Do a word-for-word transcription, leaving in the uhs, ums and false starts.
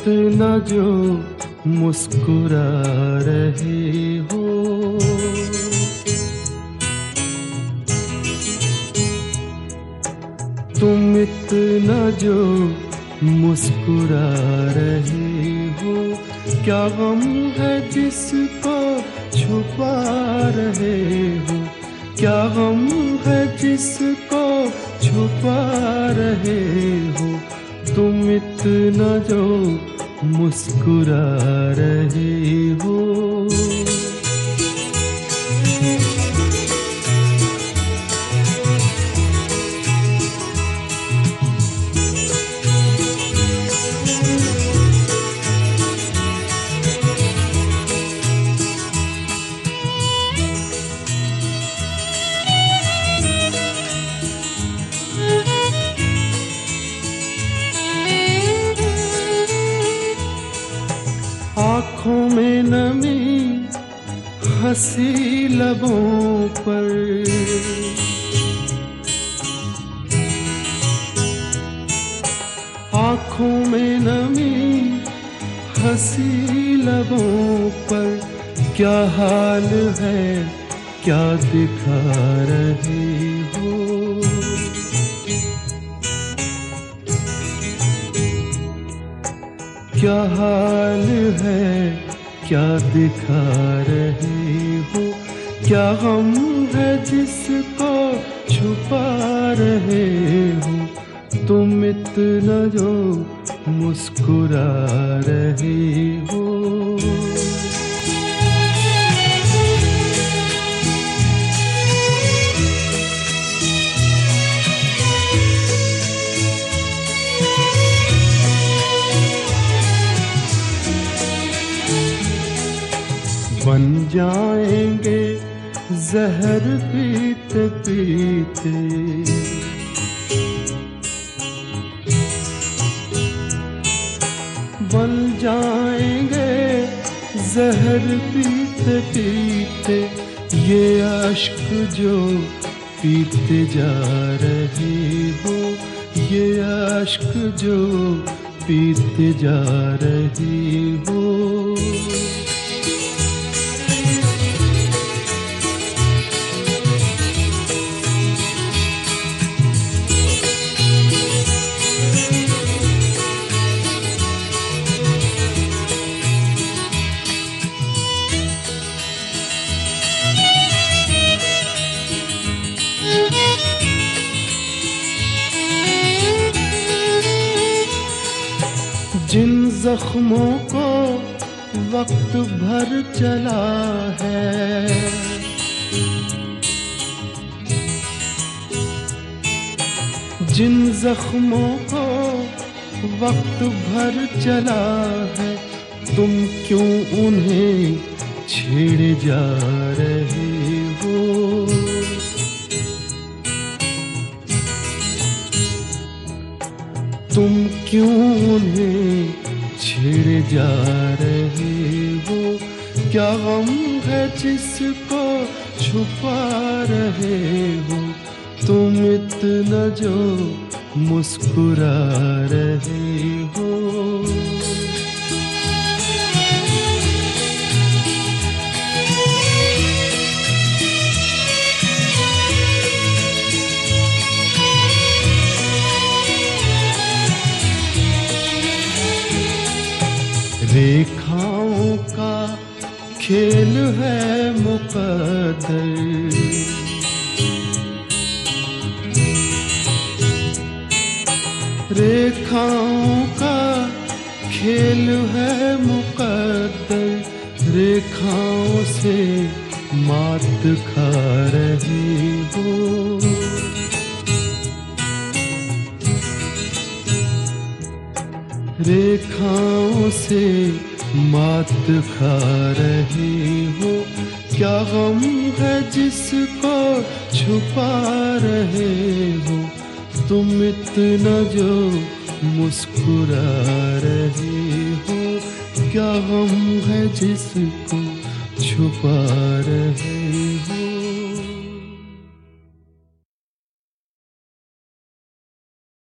इतना जो मुस्कुरा रहे हो, तुम इतना जो मुस्कुरा रहे हो, क्या गम है जिसको छुपा रहे हो, क्या गम है जिसको छुपा रहे हो, तुम इतना जो मुस्कुरा रहे हो। आँखों में नमी हंसी लबों पर, आँखों में नमी हंसी लबों पर, क्या हाल है क्या दिखा रहे हो, क्या हाल है क्या दिखा रहे हो, क्या गम है जिसको छुपा रहे हो, तुम इतना जो मुस्कुरा रहे हो। बन जाएंगे जहर पीते पीते, बन जाएंगे जहर पीते पीते, ये अश्क जो पीते जा रहे हो, ये अश्क जो पीते जा रहे हो। जिन जख्मों को वक्त भर चला है, जिन जख्मों को वक्त भर चला है, तुम क्यों उन्हें छेड़े जा रहे हो, तुम क्यों उन्हें छेड़े जा रहे हो, क्या गम है जिसको छुपा रहे हो, तुम इतना जो मुस्कुरा रहे हो। रेखाओं का खेल है मुकद्दर, रेखाओं का खेल है मुकद्दर, रेखाओं से मात खा रही हो, रेखाओं से मात खा रही हो, क्या गम है जिसको छुपा रहे हो, तुम इतना जो मुस्कुरा रहे हो, क्या गम है जिसको छुपा रहे